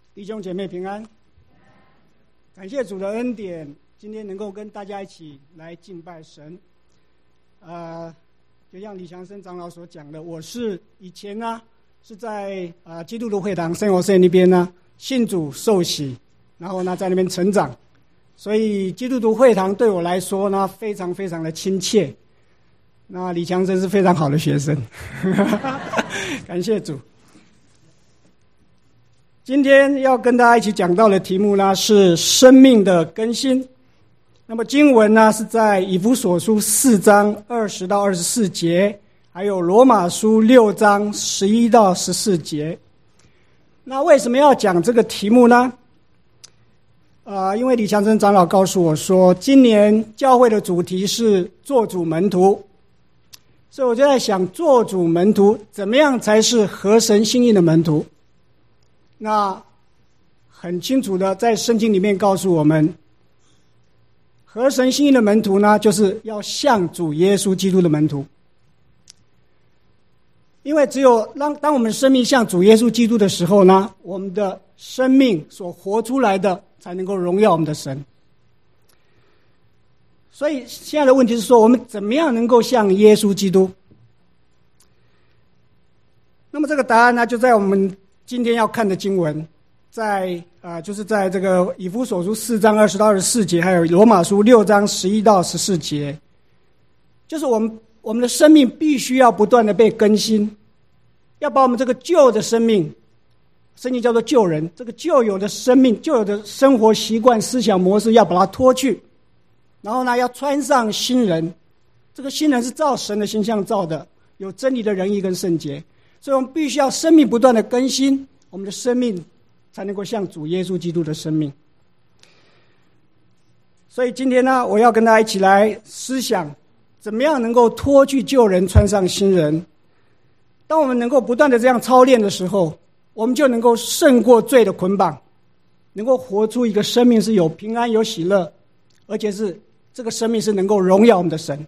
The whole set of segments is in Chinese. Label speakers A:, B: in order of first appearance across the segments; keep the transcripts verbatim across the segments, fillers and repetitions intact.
A: 弟兄姐妹平安，感谢主的恩典，今天能够跟大家一起来敬拜神。呃，就像李强生长老所讲的，我是以前呢是在呃基督徒会堂圣活社那边呢信主受洗，然后呢在那边成长，所以基督徒会堂对我来说呢非常非常的亲切。那李强生是非常好的学生，感谢主。今天要跟大家一起讲到的题目呢是生命的更新。那么经文呢是在以弗所书四章二十到二十四节，还有罗马书六章十一到十四节。那为什么要讲这个题目呢？呃，因为李强生长老告诉我说，今年教会的主题是做主门徒，所以我就在想，做主门徒怎么样才是合神心意的门徒？那很清楚的在圣经里面告诉我们，合神心意的门徒呢，就是要像主耶稣基督的门徒。因为只有让当我们生命像主耶稣基督的时候呢，我们的生命所活出来的才能够荣耀我们的神。所以现在的问题是说，我们怎么样能够像耶稣基督？那么这个答案呢，就在我们今天要看的经文，在啊、呃，就是在这个以弗所书四章二十到二十四节，还有罗马书六章十一到十四节，就是我们我们的生命必须要不断的被更新，要把我们这个旧的生命，圣经叫做旧人，这个旧有的生命、旧有的生活习惯、思想模式，要把它脱去，然后呢，要穿上新人。这个新人是照神的形象造的，有真理的仁义跟圣洁。所以我们必须要生命不断的更新，我们的生命才能够像主耶稣基督的生命。所以今天呢，我要跟大家一起来思想，怎么样能够脱去旧人，穿上新人。当我们能够不断的这样操练的时候，我们就能够胜过罪的捆绑，能够活出一个生命是有平安有喜乐，而且是这个生命是能够荣耀我们的神。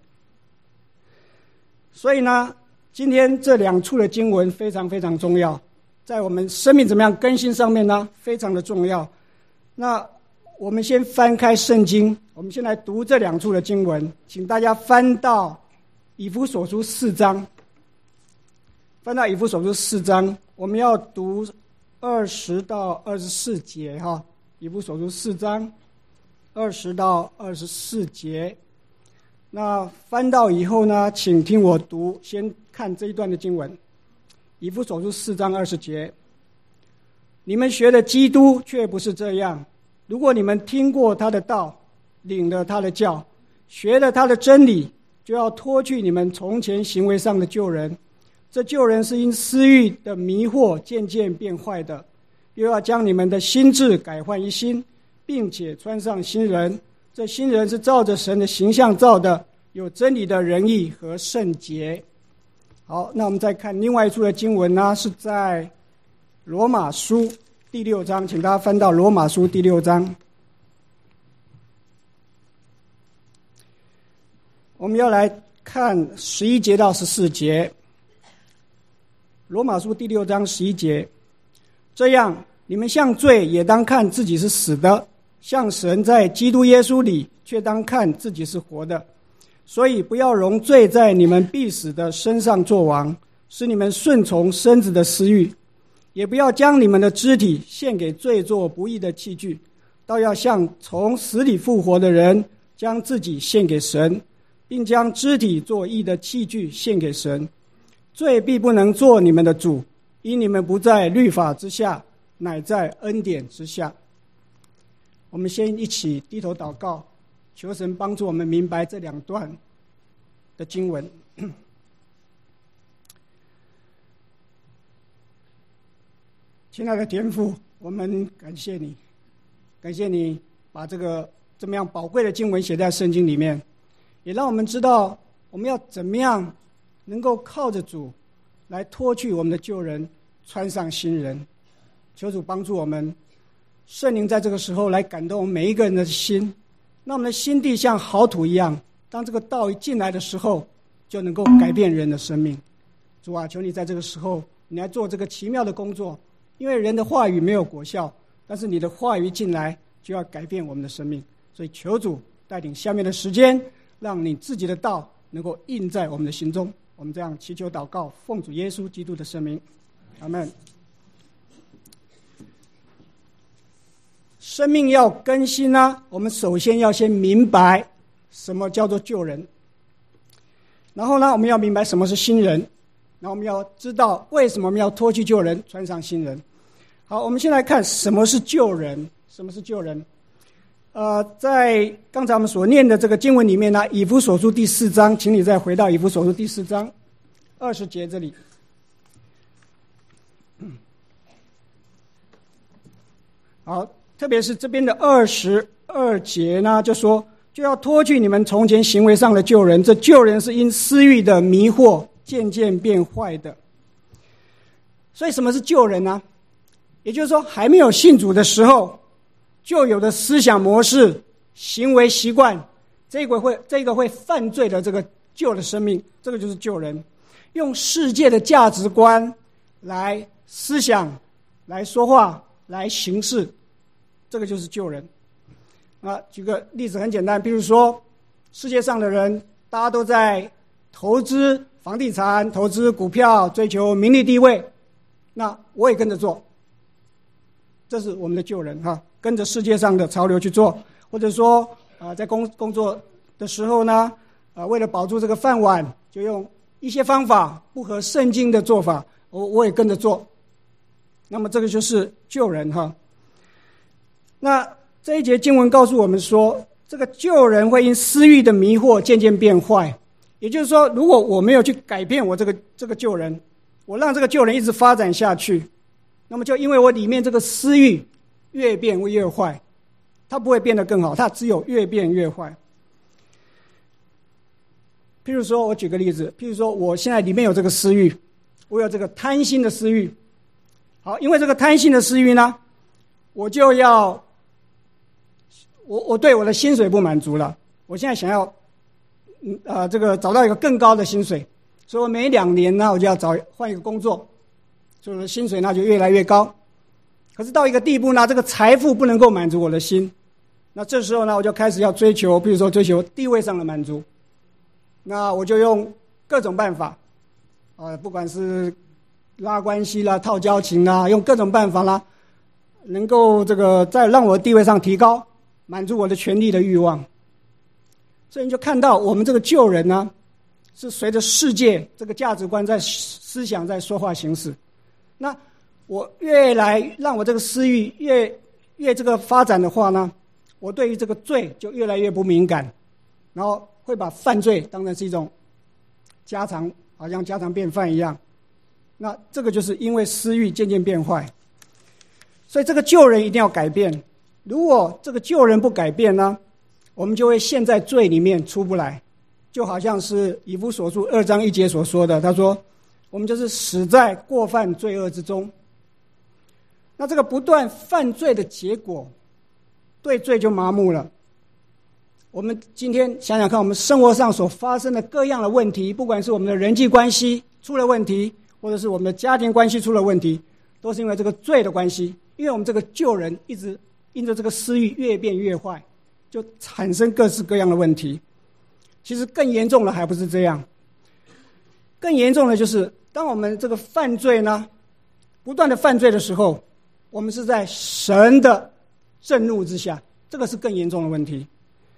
A: 所以呢，今天这两处的经文非常非常重要，在我们生命怎么样更新上面呢，非常的重要。那我们先翻开圣经，我们先来读这两处的经文，请大家翻到以弗所书四章，翻到以弗所书四章，我们要读二十到二十四节哈，以弗所书四章二十到二十四节。那翻到以后呢，请听我读，先看这一段的经文，以弗所书四章二十节。你们学的基督却不是这样，如果你们听过他的道，领了他的教，学了他的真理，就要脱去你们从前行为上的旧人。这旧人是因私欲的迷惑渐渐变坏的，又要将你们的心志改换一新，并且穿上新人。这新人是照着神的形象造的，有真理的仁义和圣洁。好，那我们再看另外一处的经文呢，是在罗马书第六章，请大家翻到罗马书第六章。我们要来看十一节到十四节。罗马书第六章十一节，这样你们向罪也当看自己是死的，向神在基督耶稣里却当看自己是活的。所以不要容罪在你们必死的身上作王，使你们顺从身子的私欲，也不要将你们的肢体献给罪作不义的器具，倒要像从死里复活的人，将自己献给神，并将肢体作义的器具献给神。罪必不能做你们的主，因你们不在律法之下，乃在恩典之下。我们先一起低头祷告，求神帮助我们明白这两段的经文。亲爱的天父，我们感谢你，感谢你把这个这么样宝贵的经文写在圣经里面，也让我们知道我们要怎么样能够靠着主来脱去我们的旧人，穿上新人。求主帮助我们，圣灵在这个时候来感动我们每一个人的心，让我们的心地像好土一样，当这个道一进来的时候，就能够改变人的生命。主啊，求你在这个时候你来做这个奇妙的工作，因为人的话语没有果效， 但是你的话语进来就要改变我们的生命。所以求主带领下面的时间，让你自己的道能够印在我们的心中。我们这样祈求祷告，奉主耶稣基督的圣名，阿们。生命要更新呢，我们首先要先明白什么叫做救人，然后呢，我们要明白什么是新人，然后我们要知道为什么我们要脱去旧人，穿上新人。好，我们先来看什么是救人。什么是救人？呃，在刚才我们所念的这个经文里面呢，以弗所书第四章，请你再回到以弗所书第四章二十节这里。好，特别是这边的二十二节呢，就说就要脱去你们从前行为上的旧人，这旧人是因私欲的迷惑渐渐变坏的。所以什么是救人呢？也就是说，还没有信主的时候就有的思想模式、行为习惯，这个会这个会犯罪的这个旧的生命，这个就是救人。用世界的价值观来思想、来说话、来行事，这个就是救人。啊，举个例子很简单，比如说世界上的人，大家都在投资房地产、投资股票，追求名利地位，那我也跟着做，这是我们的救人哈。跟着世界上的潮流去做，或者说啊、呃，在工工作的时候呢，啊、呃，为了保住这个饭碗，就用一些方法不合圣经的做法，我我也跟着做。那么这个就是救人哈。那这一节经文告诉我们说，这个救人会因私欲的迷惑渐渐变坏。也就是说，如果我没有去改变我这个这个救人，我让这个救人一直发展下去，那么就因为我里面这个私欲越变越坏，它不会变得更好，它只有越变越坏。譬如说，我举个例子，譬如说，我现在里面有这个私欲，我有这个贪心的私欲。好，因为这个贪心的私欲呢，我就要，我我对我的薪水不满足了，我现在想要，嗯呃，这个找到一个更高的薪水，所以我每两年呢，我就要找换一个工作，所以我的薪水呢就越来越高。可是到一个地步呢，这个财富不能够满足我的心，那这时候呢，我就开始要追求，比如说追求地位上的满足，那我就用各种办法，呃，不管是拉关系啦、套交情啦，用各种办法啦，能够这个在让我的地位上提高，满足我的权利的欲望。所以你就看到我们这个救人呢，是随着世界这个价值观在思想在说话行事。那我越来让我这个私欲越越这个发展的话呢，我对于这个罪就越来越不敏感，然后会把犯罪当成是一种家常，好像家常便饭一样。那这个就是因为私欲渐渐变坏，所以这个救人一定要改变。如果这个救人不改变呢，我们就会陷在罪里面出不来，就好像是以弗所书二章一节所说的，他说我们就是死在过犯罪恶之中。那这个不断犯罪的结果，对罪就麻木了。我们今天想想看，我们生活上所发生的各样的问题，不管是我们的人际关系出了问题，或者是我们的家庭关系出了问题，都是因为这个罪的关系。因为我们这个救人一直因着这个私欲越变越坏，就产生各式各样的问题。其实更严重的还不是这样，更严重的就是当我们这个犯罪呢，不断的犯罪的时候，我们是在神的震怒之下，这个是更严重的问题。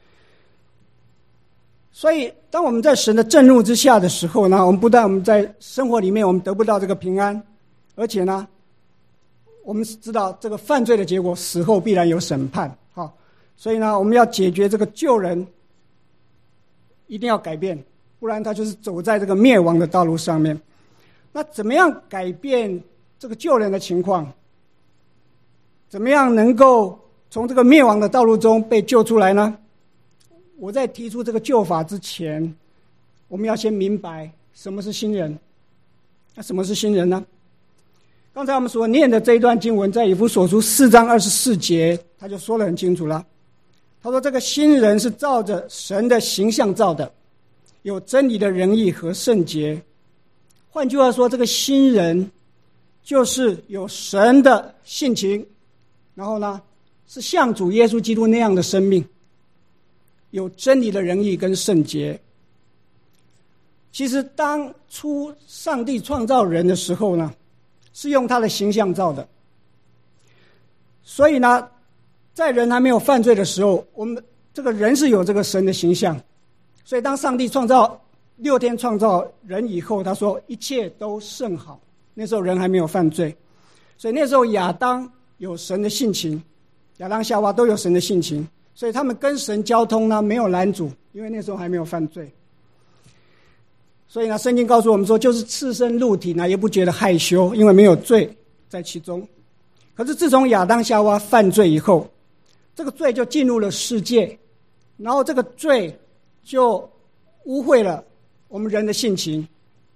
A: 所以当我们在神的震怒之下的时候呢，我们不但我们在生活里面我们得不到这个平安，而且呢，我们知道这个犯罪的结果死后必然有审判。好，所以呢，我们要解决这个救人一定要改变，不然他就是走在这个灭亡的道路上面。那怎么样改变这个救人的情况？怎么样能够从这个灭亡的道路中被救出来呢？我在提出这个救法之前，我们要先明白什么是新人。那什么是新人呢？刚才我们所念的这一段经文，在以弗所书四章二十四节，他就说得很清楚了。他说这个新人是照着神的形象造的，有真理的仁义和圣洁。换句话说，这个新人就是有神的性情， 然后呢，是像主耶稣基督那样的生命，有真理的仁义跟圣洁。其实当初上帝创造人的时候呢，是用他的形象造的，所以呢，在人还没有犯罪的时候，我们这个人是有这个神的形象。所以当上帝创造六天创造人以后，他说一切都甚好，那时候人还没有犯罪，所以那时候亚当有神的性情，亚当夏娃都有神的性情，所以他们跟神交通呢没有拦阻，因为那时候还没有犯罪。所以呢，圣经告诉我们说，就是赤身露体呢也不觉得害羞，因为没有罪在其中。可是自从亚当夏娃犯罪以后，这个罪就进入了世界，然后这个罪就污秽了我们人的性情，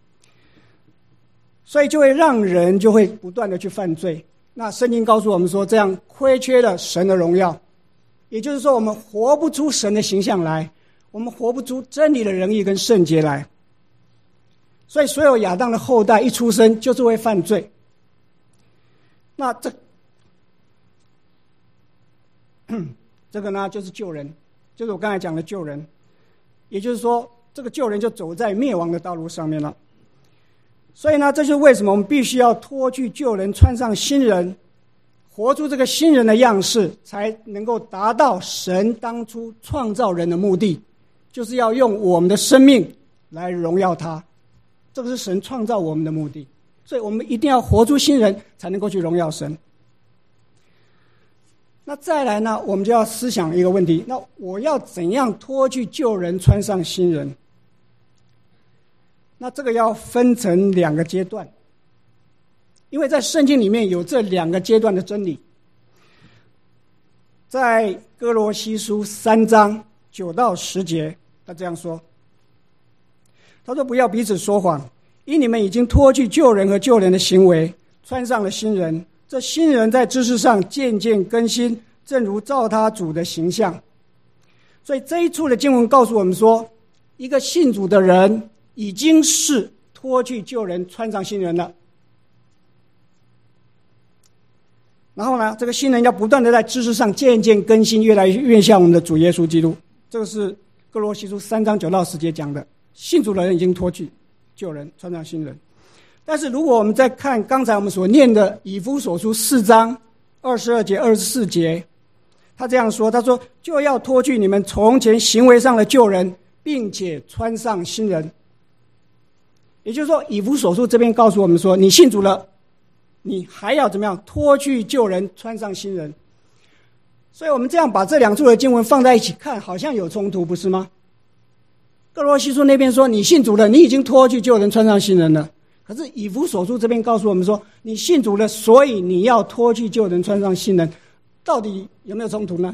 A: 所以就会让人就会不断的去犯罪。那圣经告诉我们说，这样亏缺了神的荣耀，也就是说我们活不出神的形象来，我们活不出真理的仁义跟圣洁来。所以所有亚当的后代一出生就是会犯罪。那这这个呢就是救人，就是我刚才讲的救人，也就是说这个救人就走在灭亡的道路上面了。所以呢，这就是为什么我们必须要脱去旧人，穿上新人，活出这个新人的样式，才能够达到神当初创造人的目的，就是要用我们的生命来荣耀他。这个是神创造我们的目的，所以我们一定要活出新人，才能够去荣耀神。那再来呢，我们就要思想一个问题，那我要怎样脱去旧人，穿上新人？那这个要分成两个阶段，因为在圣经里面有这两个阶段的真理。在哥罗西书三章九到十节，他这样说，他说：不要彼此说谎，因你们已经脱去旧人和旧人的行为，穿上了新人。这新人在知识上渐渐更新，正如照他主的形象。所以这一处的经文告诉我们说，一个信主的人已经是脱去旧人，穿上新人了。然后呢，这个新人要不断的在知识上渐渐更新，越来越像我们的主耶稣基督。这个是哥罗西书三章九到十节讲的，信主的人已经脱去旧人，穿上新人。但是如果我们再看刚才我们所念的以弗所书四章二十二节二十四节，他这样说，他说：就要脱去你们从前行为上的旧人，并且穿上新人。也就是说，以弗所书这边告诉我们说，你信主了，你还要怎么样？脱去旧人，穿上新人。所以我们这样把这两处的经文放在一起看，好像有冲突，不是吗？哥罗西书那边说你信主了，你已经脱去旧人，穿上新人了。可是以弗所书这边告诉我们说，你信主了，所以你要脱去旧人，穿上新人。到底有没有冲突呢？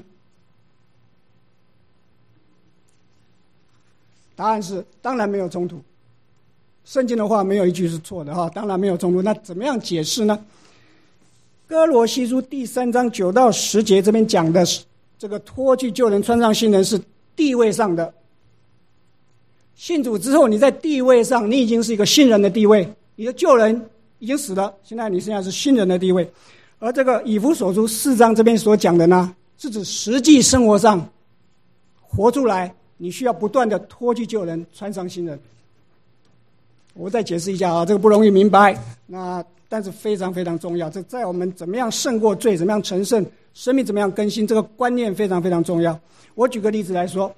A: 答案是当然没有冲突。圣经的话没有一句是错的哈，当然没有冲突。那怎么样解释呢？哥罗西书第三章九到十节这边讲的这个脱去旧人，穿上新人是地位上的。信主之后，你在地位上你已经是一个新人的地位，你的旧人已经死了，现在你现在是新人的地位。而这个以弗所书四章这边所讲的呢，是指实际生活上活出来，你需要不断的脱去旧人，穿上新人。我再解释一下啊，这个不容易明白，那但是非常非常重要。这在我们怎么样胜过罪，怎么样成圣，生命怎么样更新，这个观念非常非常重要。我举个例子来说，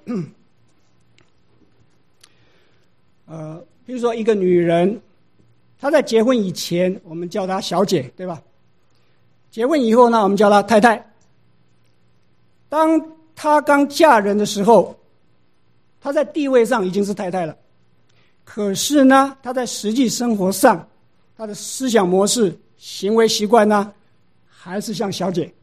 A: 呃，比如说一个女人，她在结婚以前，我们叫她小姐，对吧？结婚以后呢，我们叫她太太。当她刚嫁人的时候，她在地位上已经是太太了。可是呢，他在实际生活上，他的思想模式、行为习惯呢，还是像小姐，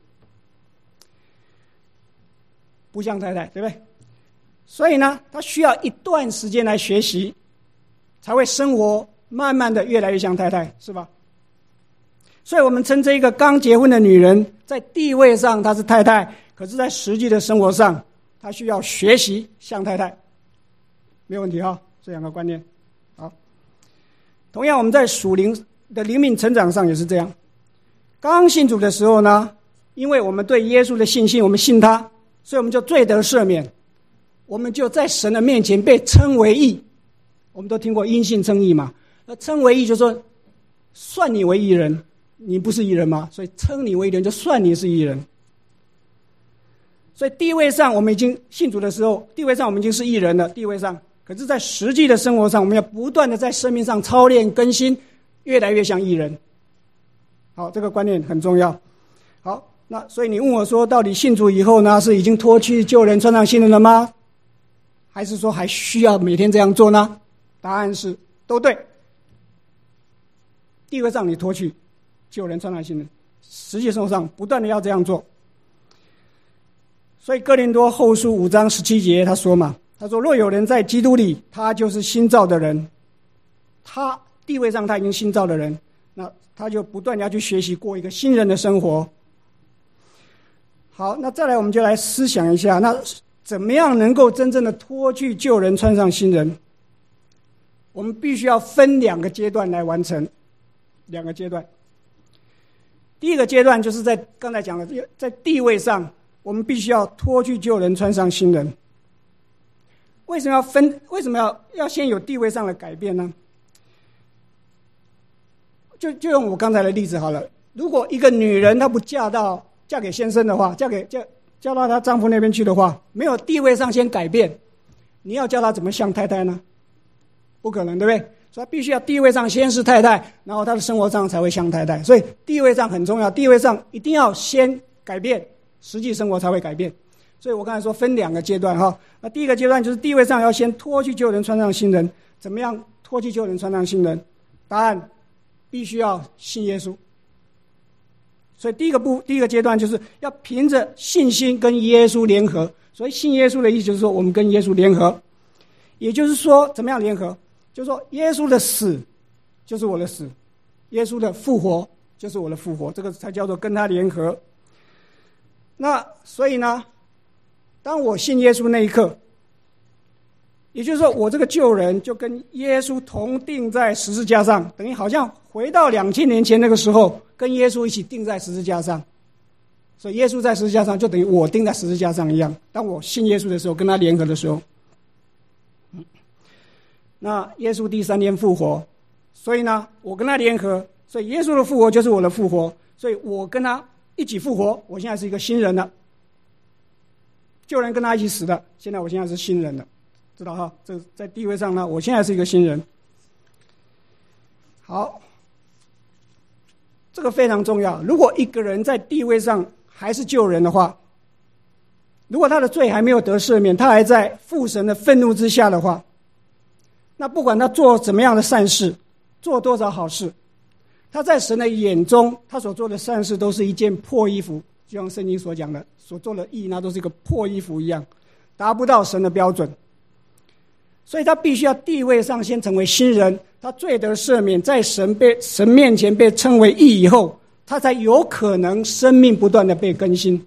A: 不像太太，对不对？所以呢，他需要一段时间来学习，才会生活慢慢的越来越像太太，是吧？所以我们称这一个刚结婚的女人，在地位上她是太太，可是在实际的生活上，她需要学习像太太，没有问题哈，这两个观念。好，同样我们在属灵的灵命成长上也是这样。刚信主的时候呢， 因为我们对耶稣的信心，我们信他，所以我们就罪得赦免，我们就在神的面前被称为义。我们都听过因信称义嘛，那称为义就是说算你为义人，你不是义人吗？所以称你为义人，就算你是义人。所以地位上我们已经信主的时候，地位上我们已经是义人了，地位上。可是在实际的生活上，我们要不断的在生命上操练更新，越来越像义人。好，这个观念很重要。好，那所以你问我说，到底信主以后呢，是已经脱去旧人穿上新人了吗？还是说还需要每天这样做呢？答案是都对。地位上你脱去旧人穿上新人，实际生活上不断的要这样做。所以哥林多后书五章十七节他说嘛，他说若有人在基督里，他就是新造的人，他地位上他已经新造的人，那他就不断要去学习过一个新人的生活。好，那再来我们就来思想一下，那怎么样能够真正的脱去旧人穿上新人？我们必须要分两个阶段来完成，两个阶段。第一个阶段就是在刚才讲的，在地位上我们必须要脱去旧人穿上新人。为什么要分？为什么要要先有地位上的改变呢？就就用我刚才的例子好了。如果一个女人她不嫁到嫁给先生的话，嫁给嫁嫁到她丈夫那边去的话，没有地位上先改变，你要叫她怎么像太太呢？不可能，对不对？所以她必须要地位上先是太太，然后她的生活上才会像太太。所以地位上很重要，地位上一定要先改变，实际生活才会改变。所以我刚才说分两个阶段哈。那第一个阶段就是地位上要先脱去旧人穿上新人。怎么样脱去旧人穿上新人？答案必须要信耶稣。所以第一个步第一个阶段就是要凭着信心跟耶稣联合。所以信耶稣的意思就是说我们跟耶稣联合，也就是说怎么样联合？就是说耶稣的死就是我的死，耶稣的复活就是我的复活，这个才叫做跟他联合。那所以呢，当我信耶稣那一刻，也就是说我这个旧人就跟耶稣同钉在十字架上，等于好像回到两千年前那个时候跟耶稣一起钉在十字架上。所以耶稣在十字架上就等于我钉在十字架上一样，当我信耶稣的时候，跟他联合的时候，那耶稣第三天复活，所以呢我跟他联合，所以耶稣的复活就是我的复活，所以我跟他一起复活，我现在是一个新人了。旧人跟他一起死的，现在我现在是新人了，知道哈？这在地位上呢，我现在是一个新人。好，这个非常重要。如果一个人在地位上还是旧人的话，如果他的罪还没有得赦免，他还在父神的愤怒之下的话，那不管他做怎么样的善事，做多少好事，他在神的眼中，他所做的善事都是一件破衣服，就像圣经所讲的，所做的义那都是一个破衣服一样，达不到神的标准。所以他必须要地位上先成为新人，他罪得赦免，在神被神面前被称为义以后，他才有可能生命不断的被更新。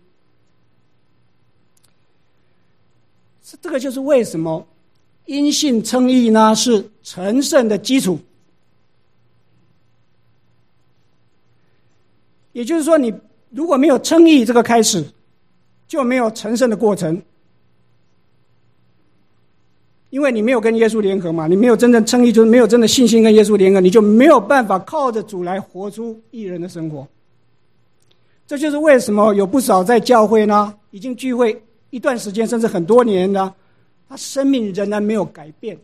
A: 这个就是为什么因信称义呢是成圣的基础。也就是说，你如果没有称义这个开始，就没有成圣的过程，因为你没有跟耶稣联合嘛，你没有真正称义，就是没有真的信心跟耶稣联合，你就没有办法靠着主来活出义人的生活。这就是为什么有不少在教会呢，已经聚会一段时间甚至很多年呢，他生命仍然没有改变。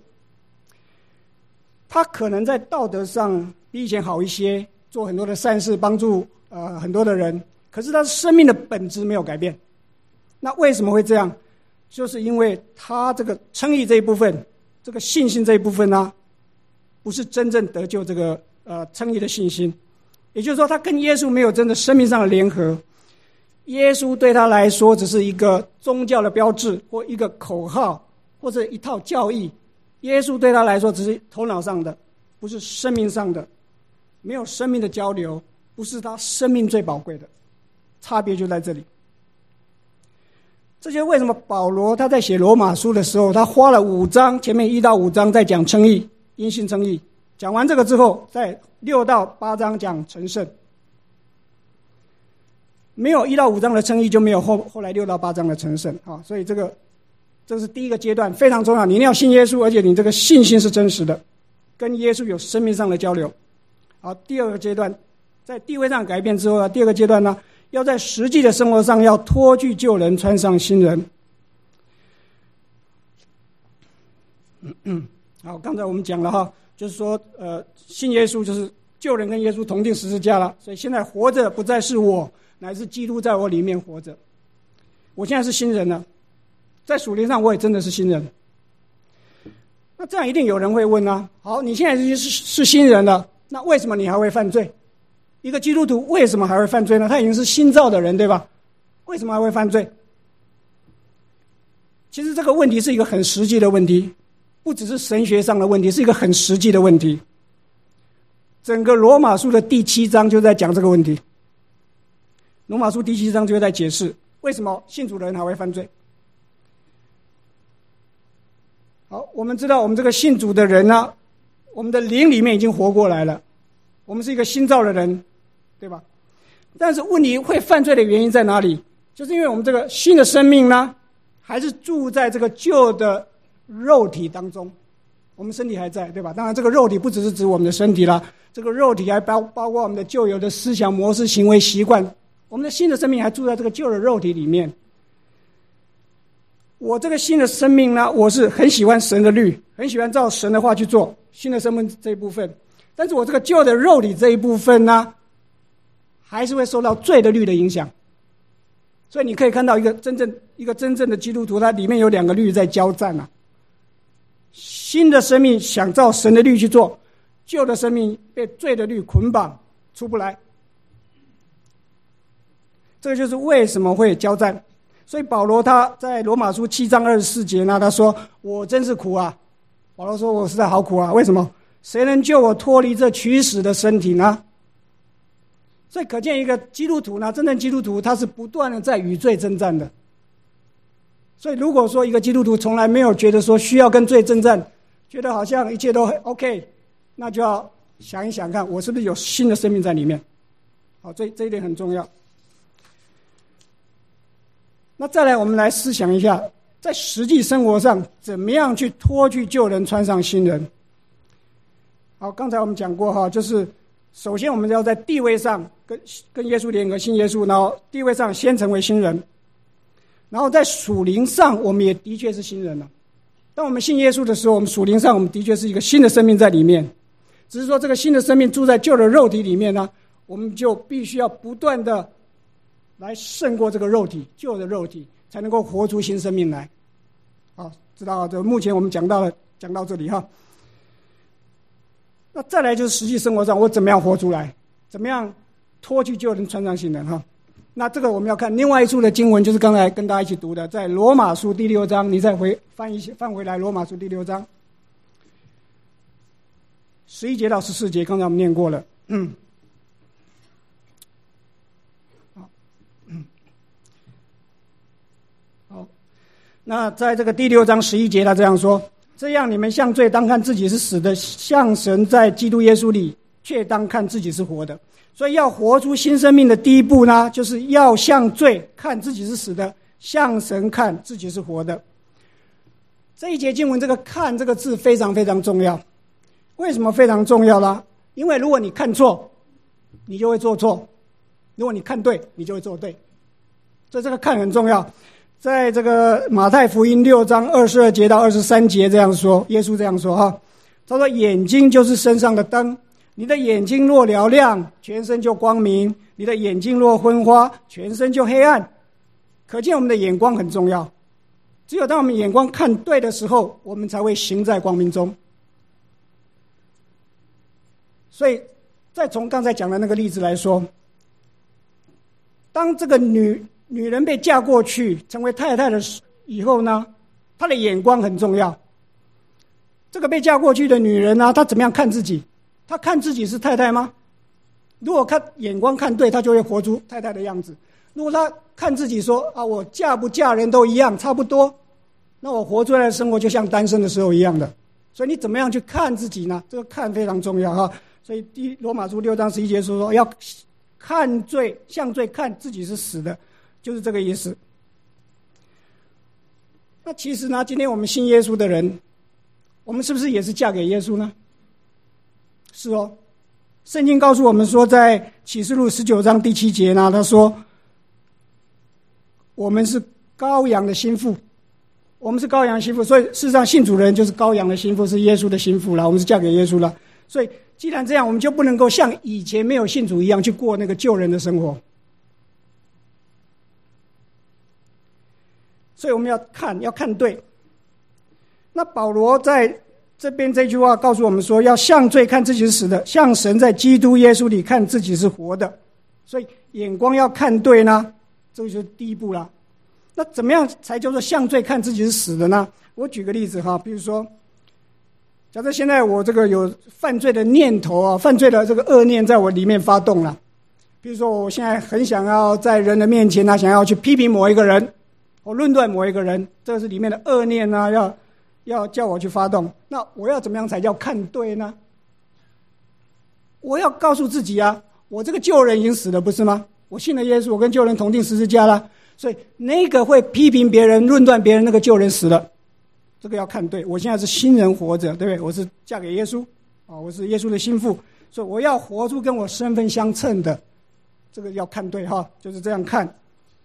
A: 他可能在道德上比以前好一些，做很多的善事，帮助呃很多的人，可是他生命的本质没有改变。那为什么会这样？就是因为他这个称义这一部分，这个信心这一部分呢，不是真正得救这个呃称义的信心。也就是说，他跟耶稣没有真的生命上的联合。耶稣对他来说只是一个宗教的标志，或一个口号，或者一套教义。耶稣对他来说只是头脑上的，不是生命上的，没有生命的交流，不是他生命最宝贵的。差别就在这里。这就是为什么保罗他在写罗马书的时候，他花了五章，前面一到五章在讲称义，因信称义，讲完这个之后，在六到八章讲成圣。 没有一到五章的称义，就没有后后来六到八章的成圣啊。所以这个这是第一个阶段，非常重要。你一定要信耶稣，而且你这个信心是真实的，跟耶稣有生命上的交流。好，第二个阶段，在地位上改变之后呢，第二个阶段呢，要在实际的生活上要脱去旧人，穿上新人。嗯嗯，好，刚才我们讲了哈，就是说，呃，信耶稣就是旧人跟耶稣同定十字架了，所以现在活着不再是我，乃是基督在我里面活着。我现在是新人了，在属灵上我也真的是新人。那这样一定有人会问啊，好，你现在是是新人了，那为什么你还会犯罪？一个基督徒为什么还会犯罪呢？他已经是新造的人，对吧？为什么还会犯罪？其实这个问题是一个很实际的问题，不只是神学上的问题，是一个很实际的问题。整个罗马书的第七章就在讲这个问题。罗马书第七章就在解释为什么信主的人还会犯罪。好，我们知道我们这个信主的人呢、啊，我们的灵里面已经活过来了，我们是一个新造的人，对吧？但是问题会犯罪的原因在哪里？就是因为我们这个新的生命呢，还是住在这个旧的肉体当中。我们身体还在，对吧？当然这个肉体不只是指我们的身体啦，这个肉体还包包括我们的旧有的思想模式、行为习惯。我们的新的生命还住在这个旧的肉体里面。我这个新的生命呢，我是很喜欢神的律，很喜欢照神的话去做新的生命这一部分。但是我这个旧的肉体这一部分呢，还是会受到罪的律的影响。所以你可以看到一个真正一个真正的基督徒，它里面有两个律在交战啊。新的生命想照神的律去做，旧的生命被罪的律捆绑，出不来。这个就是为什么会交战。所以保罗他在罗马书七章二十四节呢，他说：“我真是苦啊！”保罗说：“我实在好苦啊！为什么？谁能救我脱离这取死的身体呢？”所以可见一个基督徒呢，真正基督徒他是不断的在与罪征战的。所以如果说一个基督徒从来没有觉得说需要跟罪征战，觉得好像一切都 OK， 那就要想一想看，我是不是有新的生命在里面。好，这这一点很重要。那再来我们来思想一下，在实际生活上怎么样去脱去旧人，穿上新人。好，刚才我们讲过哈，就是首先我们要在地位上跟跟耶稣联合，信耶稣，然后地位上先成为新人，然后在属灵上我们也的确是新人了。当我们信耶稣的时候，我们属灵上我们的确是一个新的生命在里面，只是说这个新的生命住在旧的肉体里面呢，我们就必须要不断的来胜过这个肉体，旧的肉体，才能够活出新生命来。好，知道这目前我们讲到了，讲到这里哈。那再来就是实际生活上我怎么样活出来，怎么样脱去旧人，穿上新人哈。那这个我们要看另外一处的经文，就是刚才跟大家一起读的，在罗马书第六章，你再回翻一翻回来，罗马书第六章十一节到十四节，刚才我们念过了。嗯，好，嗯，好。那在这个第六章十一节，他这样说：这样你们向罪当看自己是死的，向神在基督耶稣里却当看自己是活的。所以要活出新生命的第一步呢，就是要向罪看自己是死的，向神看自己是活的。这一节经文这个看这个字非常非常重要。为什么非常重要呢？因为如果你看错，你就会做错；如果你看对，你就会做对。所以这个看很重要。在这个马太福音六章二十二节到二十三节这样说，耶稣这样说哈，他说：眼睛就是身上的灯，你的眼睛若嘹亮，全身就光明；你的眼睛若昏花，全身就黑暗。可见我们的眼光很重要，只有当我们眼光看对的时候，我们才会行在光明中。所以再从刚才讲的那个例子来说，当这个女女人被嫁过去成为太太的以后呢，她的眼光很重要。这个被嫁过去的女人呢，她怎么样看自己？她看自己是太太吗？如果看眼光看对，她就会活出太太的样子。如果她看自己说啊，我嫁不嫁人都一样，差不多，那我活出来的生活就像单身的时候一样的。所以你怎么样去看自己呢？这个看非常重要哈。所以第罗马书六章十一节说，要看罪，向罪看自己是死的，就是这个意思。那其实呢，今天我们信耶稣的人，我们是不是也是嫁给耶稣呢？是哦，圣经告诉我们说，在启示录十九章第七节呢，他说我们是羔羊的心腹，我们是羔羊的心腹，所以事实上信主的人就是羔羊的心腹，是耶稣的心腹了，我们是嫁给耶稣了。所以既然这样，我们就不能够像以前没有信主一样去过那个救人的生活。所以我们要看，要看对。那保罗在这边这句话告诉我们说，要向罪看自己是死的，向神在基督耶稣里看自己是活的。所以眼光要看对呢，这就是第一步啦。那怎么样才叫做向罪看自己是死的呢？我举个例子哈，比如说，假设现在我这个有犯罪的念头啊，犯罪的这个恶念在我里面发动了。比如说，我现在很想要在人的面前呢、啊，想要去批评某一个人，我论断某一个人，这是里面的恶念呢、啊，要要叫我去发动。那我要怎么样才叫看对呢？我要告诉自己啊，我这个旧人已经死了，不是吗？我信了耶稣，我跟旧人同定十字架了，所以那个会批评别人、论断别人那个旧人死了，这个要看对。我现在是新人活着，对不对？我是嫁给耶稣啊，我是耶稣的心腹，所以我要活出跟我身份相称的，这个要看对哈，就是这样看。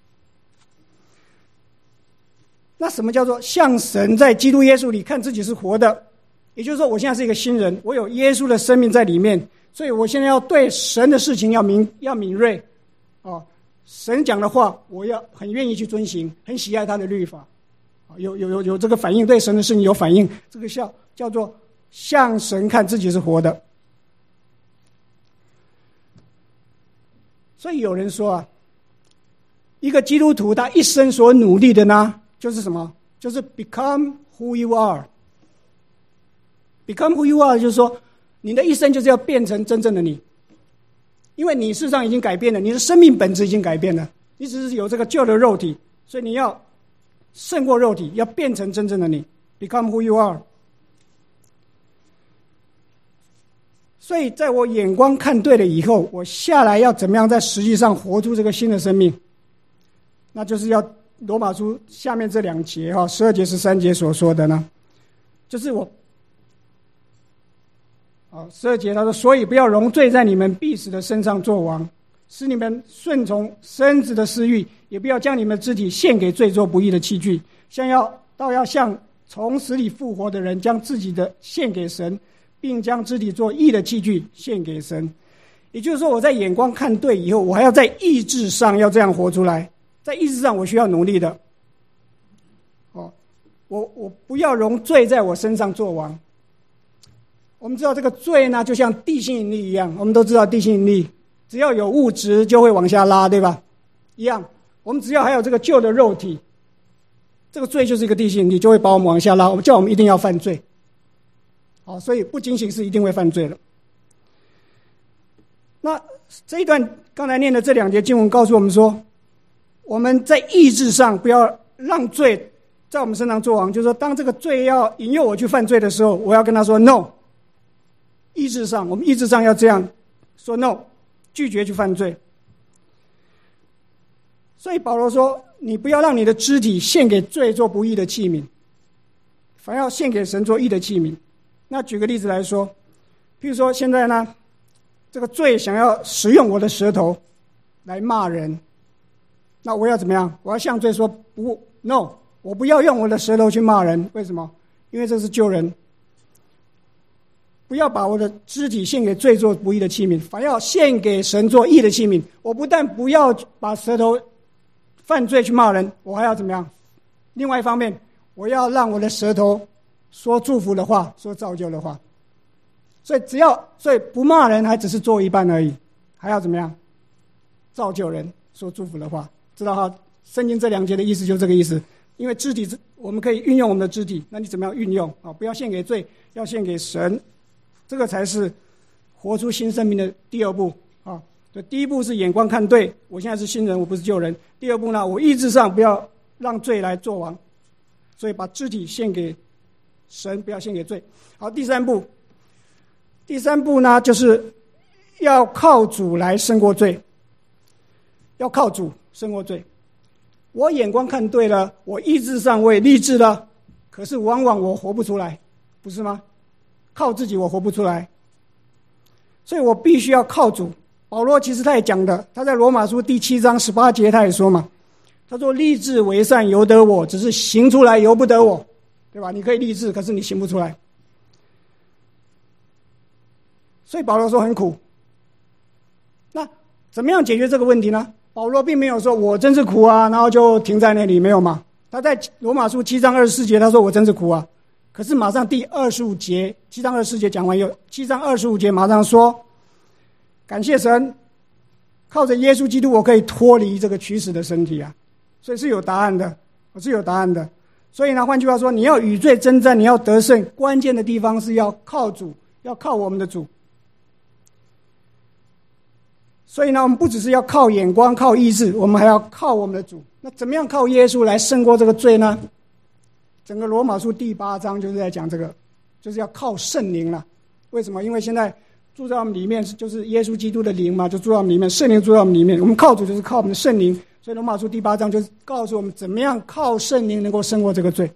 A: 那什么叫做向神在基督耶稣里看自己是活的？也就是说，我现在是一个新人，我有耶稣的生命在里面，所以我现在要对神的事情要敏要敏锐，哦，神讲的话，我要很愿意去遵行，很喜爱他的律法，有有有有这个反应，对神的事情有反应，这个叫叫做向神看自己是活的。所以有人说啊，一个基督徒他一生所努力的呢，就是什么？就是 become who you are。become who you are 就是说，你的一生就是要变成真正的你，因为你事实上已经改变了，你的生命本质已经改变了，你只是有这个旧的肉体，所以你要胜过肉体，要变成真正的你 ，become who you are。所以在我眼光看对了以后，我下来要怎么样在实际上活出这个新的生命？那就是要罗马书下面这两节哈，十二节、十三节所说的呢，就是我，啊，十二节他说，所以不要容罪在你们必死的身上作王，使你们顺从身子的私欲，也不要将你们肢体献给罪作不义的器具，像要倒要像从死里复活的人，将自己的献给神，并将肢体做义的器具献给神。也就是说，我在眼光看对以后，我还要在意志上要这样活出来。在意志上我需要努力的，哦，我我不要容罪在我身上作王。我们知道这个罪呢，就像地心引力一样，我们都知道地心引力，只要有物质就会往下拉，对吧？一样，我们只要还有这个旧的肉体，这个罪就是一个地心引力，就会把我们往下拉，我们叫我们一定要犯罪。好，所以不警醒是一定会犯罪的。那这一段刚才念的这两节经文告诉我们说，我们在意志上不要让罪在我们身上作王，就是说，当这个罪要引诱我去犯罪的时候，我要跟他说 no。意志上，我们意志上要这样说 no， 拒绝去犯罪。所以保罗说，你不要让你的肢体献给罪做不义的器皿，反要献给神做义的器皿。那举个例子来说，譬如说现在呢，这个罪想要使用我的舌头来骂人，那我要怎么样？我要向罪说不 no， 我不要用我的舌头去骂人。为什么？因为这是救人。不要把我的肢体献给罪做不义的器皿，反要献给神做义的器皿。我不但不要把舌头犯罪去骂人，我还要怎么样？另外一方面，我要让我的舌头说祝福的话，说造就的话。所以只要所以不骂人还只是做一半而已，还要怎么样？造就人，说祝福的话。知道哈？圣经这两节的意思就是这个意思。因为肢体我们可以运用我们的肢体，那你怎么样运用啊？不要献给罪，要献给神。这个才是活出新生命的第二步啊！对，第一步是眼光看对，我现在是新人，我不是旧人。第二步呢，我意志上不要让罪来作王，所以把肢体献给神，不要献给罪。好，第三步，第三步呢，就是要靠主来胜过罪。 要靠主胜过罪。我眼光看对了，我意志上我也立志了，可是往往我活不出来，不是吗？靠自己我活不出来，所以我必须要靠主。保罗其实他也讲的，他在罗马书第七章十八节他也说嘛，他说立志为善由得我，只是行出来由不得我，对吧？你可以立志，可是你行不出来。所以保罗说很苦。那怎么样解决这个问题呢？保罗并没有说我真是苦啊，然后就停在那里，没有嘛。他在罗马书七章二十四节他说我真是苦啊，可是马上第二十五节，七章二十四节讲完以后，七章二十五节马上说感谢神，靠着耶稣基督我可以脱离这个取死的身体啊。所以是有答案的，我是有答案的。所以呢，换句话说，你要与罪征战，你要得胜，关键的地方是要靠主，要靠我们的主。所以呢，我们不只是要靠眼光靠意志，我们还要靠我们的主。那怎么样靠耶稣来胜过这个罪呢？整个罗马书第八章就是在讲这个，就是要靠圣灵了。为什么？因为现在住在我们里面就是耶稣基督的灵嘛，就住在我们里面，圣灵住在我们里面，我们靠主就是靠我们的圣灵。所以罗马书第八章就是告诉我们怎么样靠圣灵能够胜过这个罪。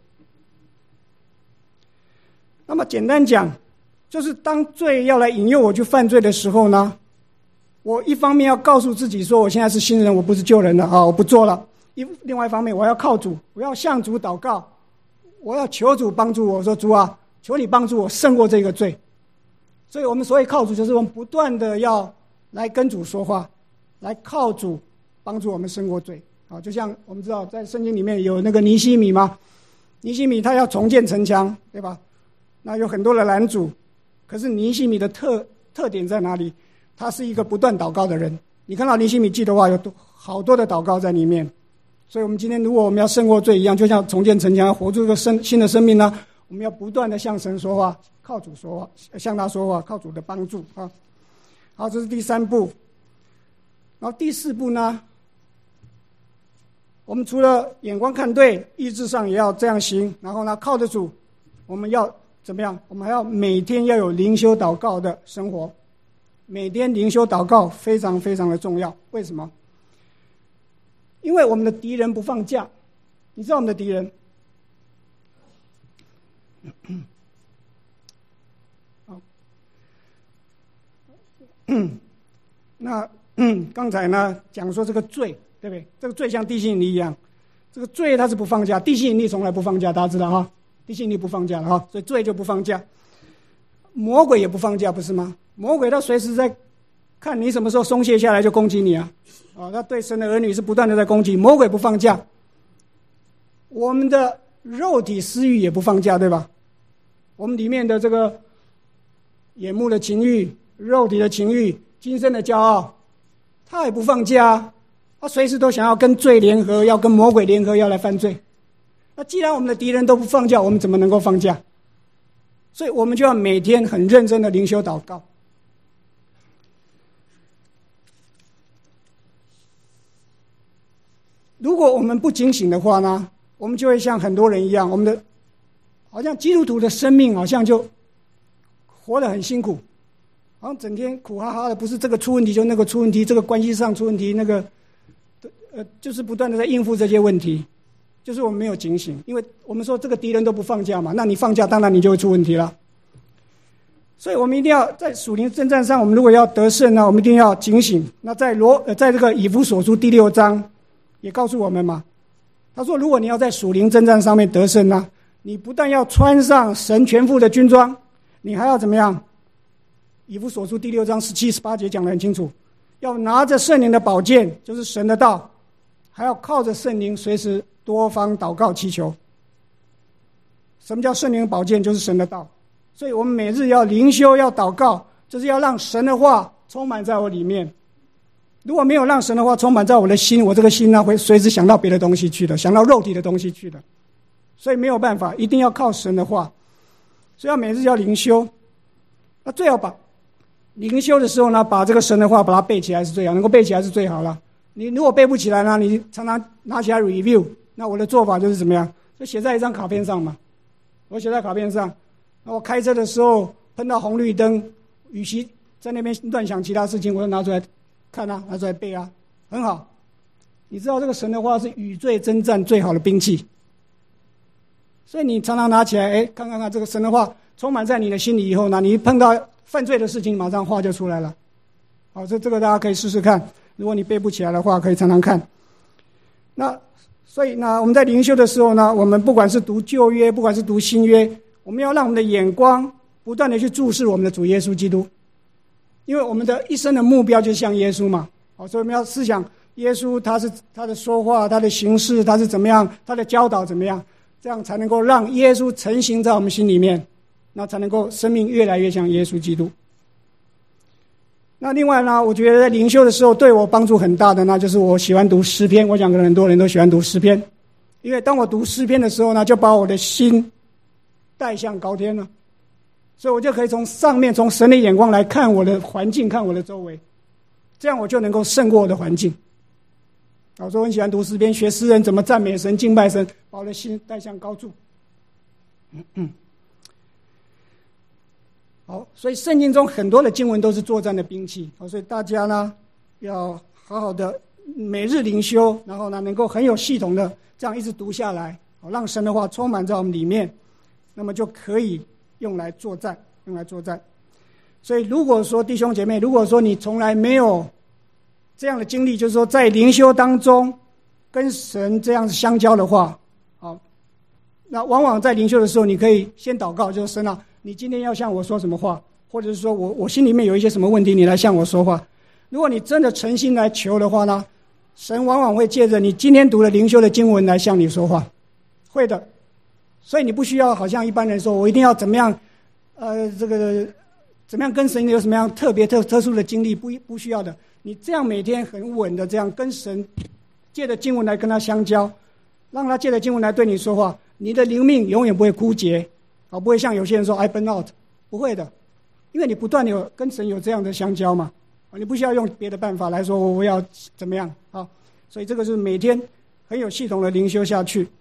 A: 那么简单讲，就是当罪要来引诱我去犯罪的时候呢，我一方面要告诉自己说我现在是新人，我不是旧人了啊，我不做了。一另外一方面我要靠主，我要向主祷告，我要求主帮助我，说主啊，求你帮助我胜过这个罪。所以我们所谓靠主，就是我们不断的要来跟主说话，来靠主帮助我们胜过罪。好，就像我们知道在圣经里面有那个尼希米嘛，尼希米他要重建城墙，对吧？那有很多的拦阻，可是尼希米的特特点在哪里？他是一个不断祷告的人。你看到尼希米记的话，有好多的祷告在里面。所以我们今天如果我们要胜过罪一样，就像重建城墙，要活出一个生新的生命呢，我们要不断的向神说话，靠主说话，向他说话，靠主的帮助啊。好，这是第三步。然后第四步呢，我们除了眼光看对，意志上也要这样行，然后呢，靠着主，我们要怎么样？我们还要每天要有灵修祷告的生活。每天灵修祷告非常非常的重要。为什么？因为我们的敌人不放假。你知道我们的敌人？好，那刚才呢讲说这个罪，对不对？这个罪像地心引力一样，这个罪它是不放假，地心引力从来不放假，大家知道哈？地心引力不放假了哈，所以罪就不放假。魔鬼也不放假，不是吗？魔鬼他随时在看你什么时候松懈下来就攻击你啊！啊，他对神的儿女是不断的在攻击，魔鬼不放假。我们的肉体私欲也不放假，对吧？我们里面的这个眼目的情欲、肉体的情欲、今生的骄傲，他也不放假，他随时都想要跟罪联合，要跟魔鬼联合，要来犯罪。那既然我们的敌人都不放假，我们怎么能够放假？所以我们就要每天很认真的灵修祷告。如果我们不警醒的话呢，我们就会像很多人一样，我们的好像基督徒的生命好像就活得很辛苦，好像整天苦哈哈的，不是这个出问题就那个出问题，这个关系上出问题，那个呃就是不断的在应付这些问题，就是我们没有警醒。因为我们说这个敌人都不放假嘛，那你放假当然你就会出问题了。所以我们一定要在属灵征战上，我们如果要得胜呢，我们一定要警醒。那在罗呃在这个以弗所书第六章也告诉我们嘛，他说如果你要在属灵征战上面得胜呢，你不但要穿上神全副的军装，你还要怎么样？以弗所书第六章十七十八节讲得很清楚，要拿着圣灵的宝剑，就是神的道，还要靠着圣灵随时多方祷告祈求。什么叫圣灵的宝剑？就是神的道。所以我们每日要灵修，要祷告，就是要让神的话充满在我里面。如果没有让神的话充满在我的心，我这个心呢会随时想到别的东西去的，想到肉体的东西去的。所以没有办法，一定要靠神的话。所以要每日要灵修。那最好把灵修的时候呢，把这个神的话把它背起来是最好，能够背起来是最好了。你如果背不起来呢，你常常拿起来 review。那我的做法就是怎么样？就写在一张卡片上嘛。我写在卡片上。那我开车的时候碰到红绿灯，与其在那边乱想其他事情，我就拿出来看啊，拿出来背啊，很好。 你知道这个神的话是与罪征战最好的兵器，所以你常常拿起来，哎，看看看这个神的话充满在你的心里以后呢，你一碰到犯罪的事情，马上话就出来了。好，这这个大家可以试试看，如果你背不起来的话，可以常常看。那所以呢，我们在灵修的时候呢，我们不管是读旧约，不管是读新约，我们要让我们的眼光不断的去注视我们的主耶稣基督，因为我们的一生的目标就是像耶稣嘛。好，所以我们要思想耶稣他是他的说话，他的行事，他是怎么样，他的教导怎么样，这样才能够让耶稣成型在我们心里面，那才能够生命越来越像耶稣基督。那另外呢，我觉得在灵修的时候对我帮助很大的呢，就是我喜欢读诗篇。我想可能很多人都喜欢读诗篇，因为当我读诗篇的时候呢，就把我的心带向高天了，所以我就可以从上面从神的眼光来看我的环境，看我的周围，这样我就能够胜过我的环境。我说我很喜欢读诗篇，学诗人怎么赞美神、敬拜神，把我的心带向高处。嗯嗯。好，所以圣经中很多的经文都是作战的兵器。好，所以大家呢要好好的每日灵修，然后呢能够很有系统的这样一直读下来，好，让神的话充满在我们里面，那么就可以用来作战，用来作战。所以如果说弟兄姐妹，如果说你从来没有这样的经历，就是说在灵修当中跟神这样相交的话，好，那往往在灵修的时候，你可以先祷告，就是神啊，你今天要向我说什么话，或者是说我我心里面有一些什么问题，你来向我说话。如果你真的诚心来求的话呢，神往往会借着你今天读的灵修的经文来向你说话，会的。所以你不需要好像一般人说我一定要怎么样，呃，这个怎么样跟神有什么样特别特特殊的经历，不不需要的。你这样每天很稳的这样跟神借着经文来跟他相交，让他借着经文来对你说话，你的灵命永远不会枯竭。啊，不会像有些人说 I burn out， 不会的，因为你不断的有跟神有这样的相交嘛，啊，你不需要用别的办法来说我要怎么样啊，所以这个是每天很有系统的灵修下去。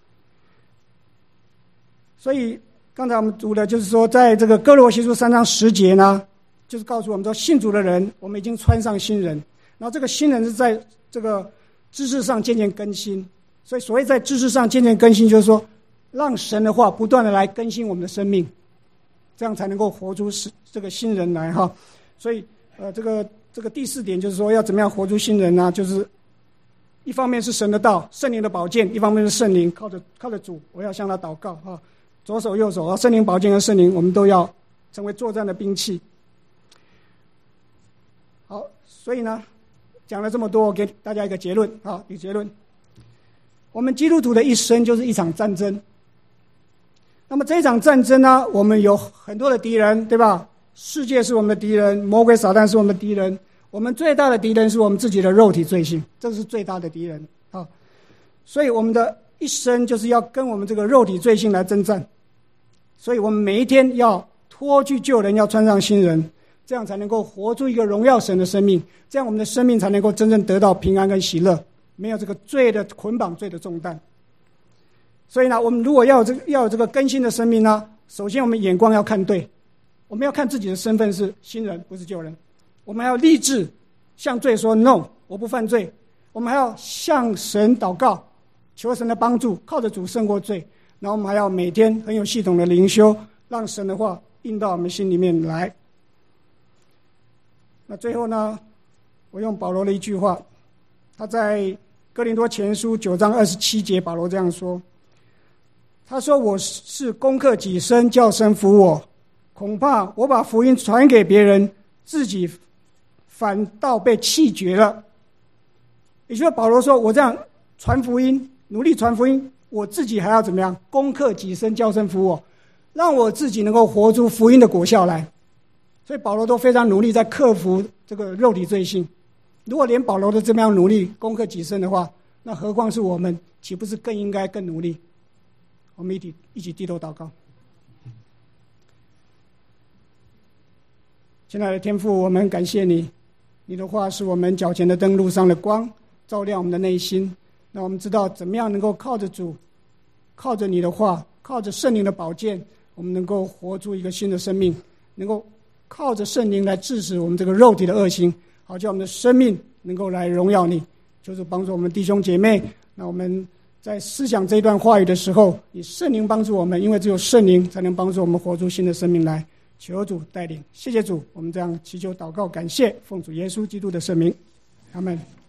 A: 所以刚才我们读的就是说，在这个哥罗西书三章十节呢，就是告诉我们说，信主的人我们已经穿上新人，然后这个新人是在这个知识上渐渐更新。所以所谓在知识上渐渐更新，就是说让神的话不断的来更新我们的生命，这样才能够活出这个新人来哈。所以呃，这个这个第四点就是说，要怎么样活出新人呢？就是一方面是神的道、圣灵的宝剑，一方面是圣灵，靠着靠着主，我要向他祷告哈，左手右手啊，圣灵宝剑和圣灵，我们都要成为作战的兵器。好，所以呢，讲了这么多，我给大家一个结论啊，一个结论：我们基督徒的一生就是一场战争。那么这一场战争呢，我们有很多的敌人，对吧？世界是我们的敌人，魔鬼撒旦是我们的敌人，我们最大的敌人是我们自己的肉体罪性，这是最大的敌人啊。所以我们的一生就是要跟我们这个肉体罪性来征战，所以我们每一天要脱去旧人，要穿上新人，这样才能够活出一个荣耀神的生命，这样我们的生命才能够真正得到平安跟喜乐，没有这个罪的捆绑、罪的重担。所以呢，我们如果要有这个要有这个更新的生命呢，首先我们眼光要看对，我们要看自己的身份是新人，不是旧人。我们还要立志向罪说 no， 我不犯罪。我们还要向神祷告，求神的帮助，靠着主胜过罪。然后我们还要每天很有系统的灵修，让神的话印到我们心里面来。那最后呢，我用保罗的一句话，他在哥林多前书九章二十七节，保罗这样说。他说：“我是攻克己身，叫神服我。恐怕我把福音传给别人，自己反倒被弃绝了。”也就是保罗说：“我这样传福音，努力传福音，我自己还要怎么样？攻克己身，叫神服我，让我自己能够活出福音的果效来。”所以保罗都非常努力在克服这个肉体罪性。如果连保罗都这么样努力攻克己身的话，那何况是我们，岂不是更应该更努力？我们一起一起低头祷告。亲爱的天父，我们感谢你，你的话是我们脚前的灯，路上的光，照亮我们的内心。那我们知道怎么样能够靠着主，靠着你的话，靠着圣灵的宝剑，我们能够活出一个新的生命，能够靠着圣灵来致使我们这个肉体的恶行，好叫我们的生命能够来荣耀你。 求主帮助我们弟兄姐妹。那我们在思想这一段话语的时候，以圣灵帮助我们，因为只有圣灵才能帮助我们活出新的生命来。求主带领，谢谢主，我们这样祈求祷告感谢，奉主耶稣基督的圣名，阿们。